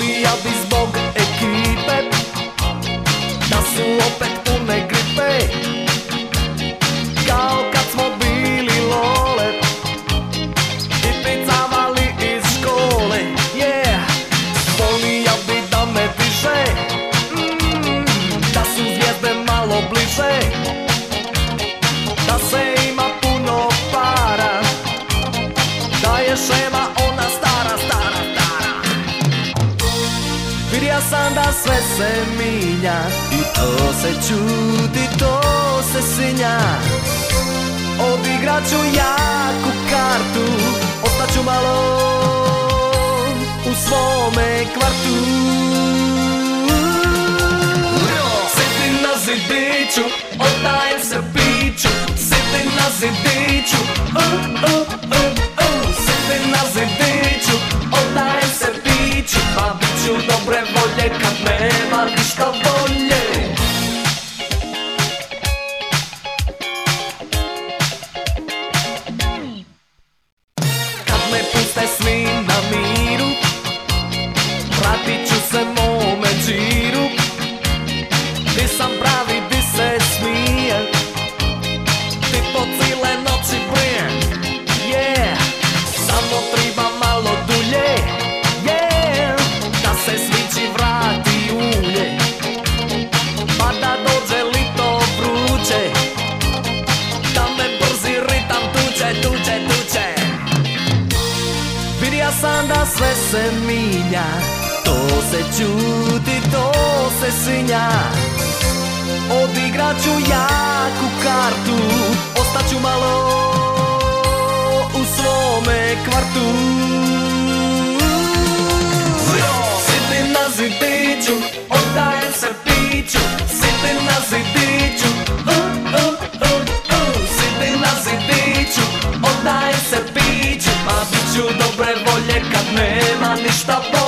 volija bi zbog ekipe da su opet pune gripe, kao kad smo bili lole i picavali iz škole. Yeah, volija bi da me diže, da su zvijezde malo bliže, da se ima puno para, da je šema ona stara, stara, stara. Vidio sam da sve se minja i to se čudi, to se sinja. Odigrat ću jaku kartu, ostaću malo u svome kvartu. Siti na zidiću, oddajem se piću, siti na zidiću, siti na zidiću, oddajem se piću, pa bit ću dobre volje kad nema ništa bolje. Kad me puste svi na miru, vratit ću se mome džiru. Di sam pravi, di se smije, di po cijele noći brije. Yeah, samo treba malo dulje, yeah, da se svići vrati ulje, pa da dođe lito vruće, da me brzi ritam tuče, tuče, tuče. Vidio sam da sve se minja, to se čudi, to se sinja. Odigrat ću jaku kartu, ostaću malo u svome kvartu. Siti na zidiću, oddajem se piću, siti na zidiću, siti na zidiću, oddajem se piću, pa bit ću dobre volje kad nema ništa bolje.